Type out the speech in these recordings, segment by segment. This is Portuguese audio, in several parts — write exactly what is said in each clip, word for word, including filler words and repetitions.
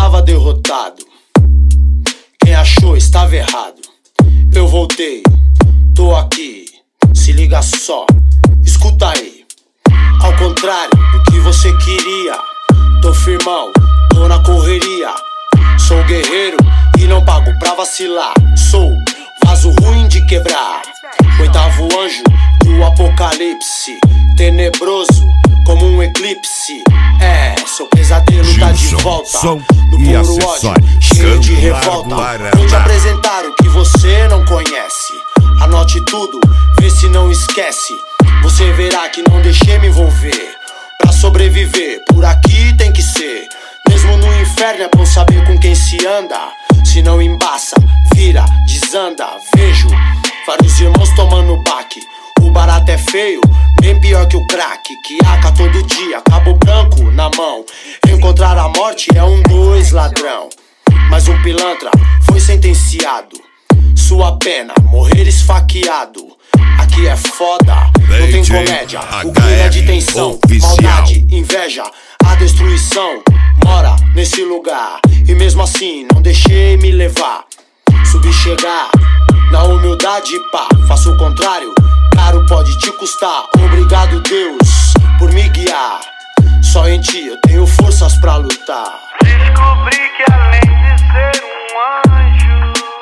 estava derrotado. Quem achou estava errado. Eu voltei, tô aqui, se liga só, escuta aí. Ao contrário do que você queria, tô firmão, tô na correria. Sou guerreiro e não pago pra vacilar. Sou vaso ruim de quebrar, oitavo anjo do apocalipse, tenebroso como um eclipse. É, seu pesadelo Gilson, tá de volta, som no e puro ódio, cheio de revolta. Vou te apresentar o que você não conhece. Anote tudo, vê se não esquece. Você verá que não deixei me envolver. Pra sobreviver, por aqui tem que ser. Mesmo no inferno é bom saber com quem se anda. Se não embaça, vira, desanda. Vejo vários irmãos tomando baque. O barato é feio, bem pior que o crack. Que aca todo dia, cabo branco na mão. Encontrar a morte é um dois ladrão. Mas um pilantra foi sentenciado. Sua pena, morrer esfaqueado. Aqui é foda, não tem comédia. O clima é de tensão, maldade, inveja, a destruição mora nesse lugar. E mesmo assim não deixei me levar. Subi chegar, na humildade pá. Faço o contrário, caro pode te custar. Obrigado Deus por me guiar. Só em ti eu tenho forças pra lutar. Descobri que além de ser um anjo,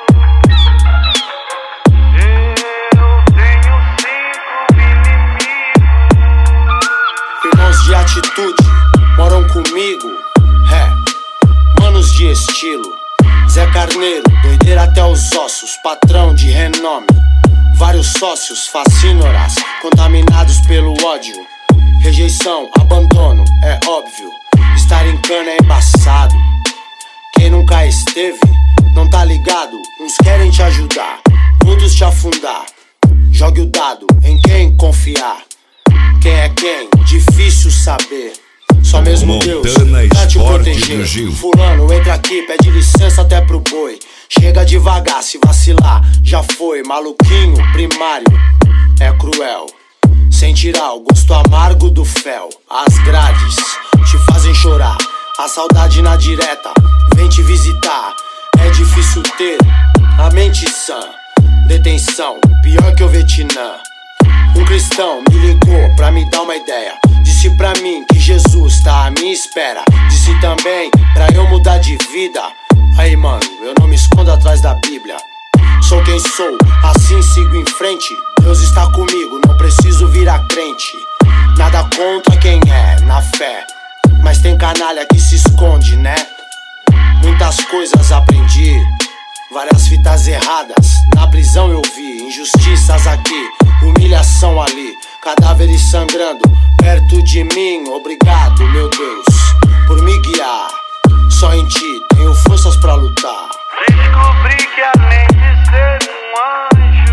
irmãos de atitude moram comigo, é, manos de estilo. Zé Carneiro, doideira até os ossos, patrão de renome. Vários sócios, facínoras, contaminados pelo ódio. Rejeição, abandono, é óbvio. Estar em cana é embaçado. Quem nunca esteve, não tá ligado. Uns querem te ajudar, outros te afundar. Jogue o dado em quem confiar. Quem é quem? Difícil saber. Só mesmo Montana Deus pra te Esporte proteger. do Gil. Fulano, entra aqui, pede licença até pro boi. Chega devagar, se vacilar, já foi. Maluquinho, primário, é cruel. Sem tirar o gosto amargo do fel. As grades te fazem chorar. A saudade na direta vem te visitar. É difícil ter a mente sã. Detenção, pior que o Vietnã. Um cristão me ligou pra me dar uma ideia. Disse pra mim que Jesus tá à minha espera. Disse também pra eu mudar de vida. Aí mano, eu não me escondo atrás da Bíblia. Sou quem sou, assim sigo em frente. Deus está comigo, não preciso virar crente. Nada contra quem é, na fé. Mas tem canalha que se esconde, né? Muitas coisas aprendi, várias fitas erradas na prisão eu vi. Injustiças aqui, humilhação ali, cadáveres sangrando perto de mim. Obrigado, meu Deus, por me guiar. Só em ti tenho forças pra lutar. descobri que além de ser um anjo,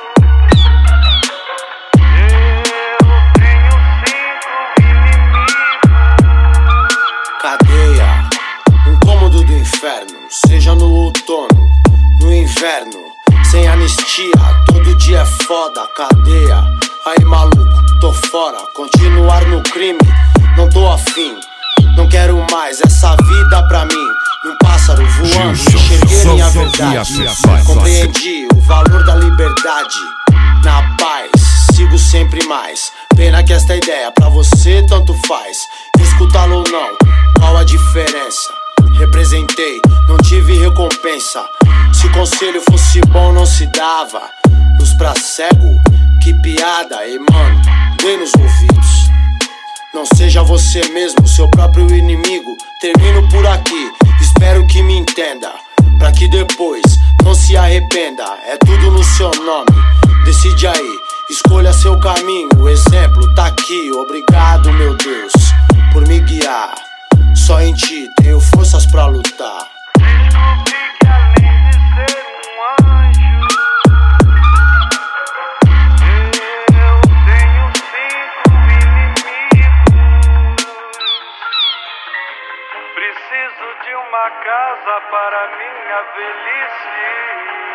eu tenho cinco inimigos. Cadeia, um cômodo do inferno. Seja no outono, no inverno, sem anistia, todo dia é foda. Cadeia, aí maluco, tô fora. Continuar no crime, não tô afim. Não quero mais essa vida pra mim. Um pássaro voando, enxerguei minha verdade. Compreendi o valor da liberdade. Na paz, sigo sempre mais. Pena que esta ideia pra você tanto faz. Escutá-lo ou não, qual a diferença? Representei, não tive recompensa. Se conselho fosse bom não se dava. Luz pra cego, que piada. E mano, dê nos ouvidos. Não seja você mesmo, seu próprio inimigo. Termino por aqui, espero que me entenda. Pra que depois não se arrependa. É tudo no seu nome, decide aí. Escolha seu caminho, o exemplo tá aqui. Obrigado, meu Deus, por me guiar. Só em ti tenho forças pra lutar. Descobri que além de ser um anjo, eu tenho cinco inimigos. Preciso de uma casa para minha velhice.